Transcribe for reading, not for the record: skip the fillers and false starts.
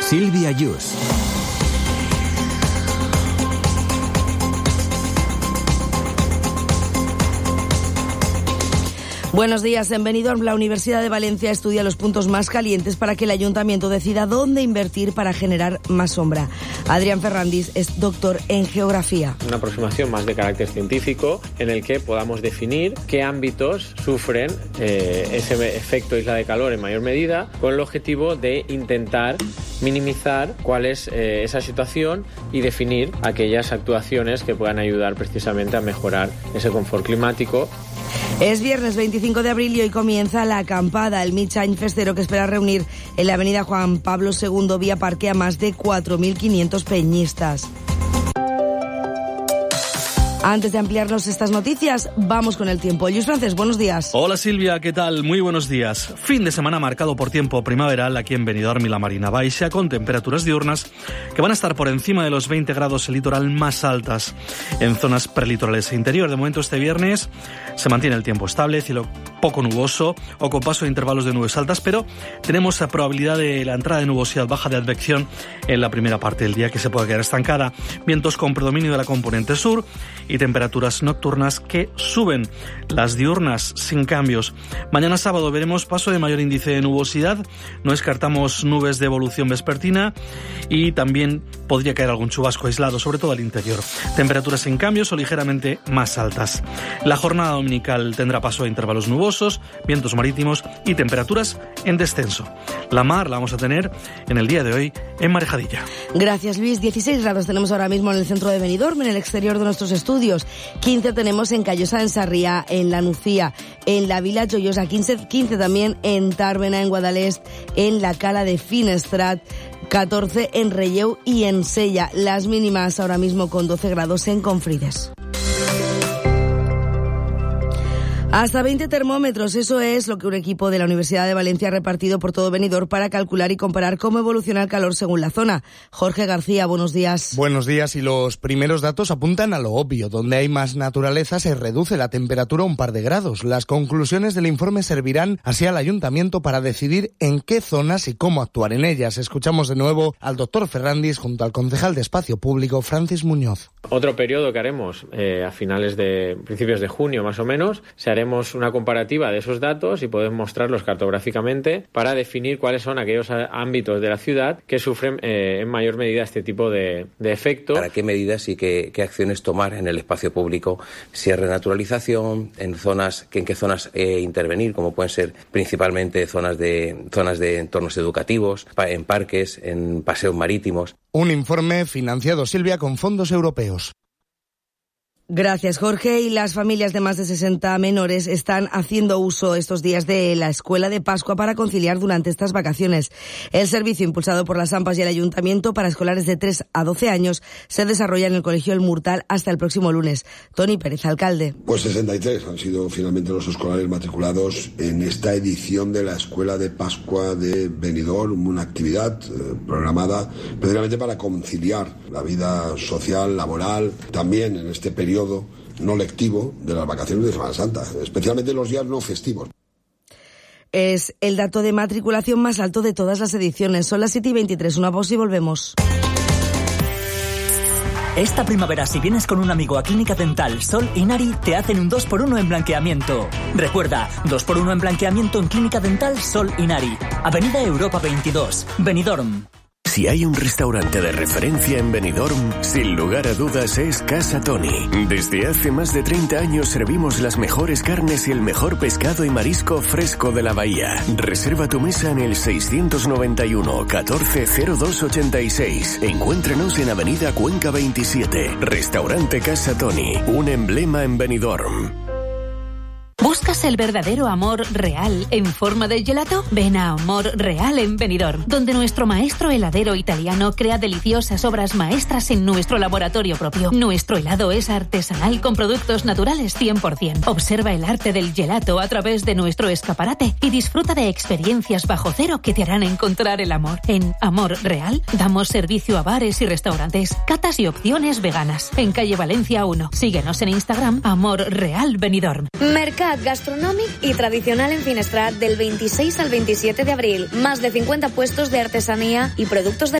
Sílvia Yus. Buenos días. En Benidorm, la Universidad de Valencia estudia los puntos más calientes para que el ayuntamiento decida dónde invertir para generar más sombra. Adrián Ferrandis es doctor en geografía. Una aproximación más de carácter científico en el que podamos definir qué ámbitos sufren ese efecto isla de calor en mayor medida, con el objetivo de intentar minimizar cuál es esa situación y definir aquellas actuaciones que puedan ayudar precisamente a mejorar ese confort climático. Es viernes 25 de abril y hoy comienza la acampada, el mig any festero que espera reunir en la avenida Juan Pablo II vía Parque a más de 4.500 peñistas. Antes de ampliarnos estas noticias, vamos con el tiempo. Luis Francés, buenos días. Hola Silvia, ¿qué tal? Muy buenos días. Fin de semana marcado por tiempo primaveral aquí en Benidorm y la Marina Baixa, con temperaturas diurnas que van a estar por encima de los 20 grados el litoral más altas en zonas prelitorales e interior. De momento este viernes se mantiene el tiempo estable, cielo poco nuboso o con paso de intervalos de nubes altas, pero tenemos la probabilidad de la entrada de nubosidad baja de advección en la primera parte del día que se pueda quedar estancada. Vientos con predominio de la componente sur y temperaturas nocturnas que suben, las diurnas sin cambios. Mañana sábado veremos paso de mayor índice de nubosidad, no descartamos nubes de evolución vespertina y también podría caer algún chubasco aislado, sobre todo al interior. Temperaturas sin cambios o ligeramente más altas. La jornada dominical tendrá paso a intervalos nubosos, vientos marítimos y temperaturas en descenso. La mar la vamos a tener en el día de hoy en Marejadilla. Gracias, Luis. 16 grados tenemos ahora mismo en el centro de Benidorm, en el exterior de nuestros estudios. 15 tenemos en Callosa, en Sarriá, en La Nucía, en la Vila Joyosa, 15 también en Tàrbena, en Guadalest, en la Cala de Finestrat, 14 en Relleu y en Sella. Las mínimas ahora mismo con 12 grados en Confrides. Hasta 20 termómetros, eso es lo que un equipo de la Universidad de Valencia ha repartido por todo Benidorm para calcular y comparar cómo evoluciona el calor según la zona. Jorge García, buenos días. Buenos días, y los primeros datos apuntan a lo obvio. Donde hay más naturaleza se reduce la temperatura un par de grados. Las conclusiones del informe servirán así al ayuntamiento para decidir en qué zonas y cómo actuar en ellas. Escuchamos de nuevo al doctor Ferrandis junto al concejal de Espacio Público, Francis Muñoz. Otro periodo que haremos a principios de junio más o menos, haremos una comparativa de esos datos y podemos mostrarlos cartográficamente para definir cuáles son aquellos ámbitos de la ciudad que sufren en mayor medida este tipo de efecto. ¿Para qué medidas y qué acciones tomar en el espacio público? Si es renaturalización, en qué zonas intervenir, como pueden ser principalmente zonas de entornos educativos, en parques, en paseos marítimos. Un informe financiado, Silvia, con fondos europeos. Gracias, Jorge. Y las familias de más de 60 menores están haciendo uso estos días de la Escuela de Pascua para conciliar durante estas vacaciones. El servicio impulsado por las AMPAs y el Ayuntamiento para escolares de 3 a 12 años se desarrolla en el Colegio El Murtal hasta el próximo lunes. Toni Pérez, alcalde. Pues 63 han sido finalmente los escolares matriculados en esta edición de la Escuela de Pascua de Benidorm, una actividad programada precisamente para conciliar la vida social, laboral, también en este periodo no lectivo de las vacaciones de Semana Santa, especialmente los días no festivos. Es el dato de matriculación más alto de todas las ediciones. Son las 7:23, una pausa y volvemos. Esta primavera, si vienes con un amigo a Clínica Dental Sol y Nari, te hacen un 2x1 en blanqueamiento. Recuerda, 2x1 en blanqueamiento en Clínica Dental Sol y Nari. Avenida Europa 22, Benidorm. Si hay un restaurante de referencia en Benidorm, sin lugar a dudas es Casa Toni. Desde hace más de 30 años servimos las mejores carnes y el mejor pescado y marisco fresco de la bahía. Reserva tu mesa en el 691 14 02 86. Encuéntranos en Avenida Cuenca 27. Restaurante Casa Toni, un emblema en Benidorm. ¿Buscas el verdadero amor real en forma de gelato? Ven a Amor Real en Benidorm, donde nuestro maestro heladero italiano crea deliciosas obras maestras en nuestro laboratorio propio. Nuestro helado es artesanal con productos naturales 100%. Observa el arte del gelato a través de nuestro escaparate y disfruta de experiencias bajo cero que te harán encontrar el amor. En Amor Real damos servicio a bares y restaurantes, catas y opciones veganas. En calle Valencia 1. Síguenos en Instagram, Amor Real Benidorm. Mercat gastronòmic i tradicional en Finestrat del 26 al 27 de abril. Más de 50 puestos de artesanía y productos de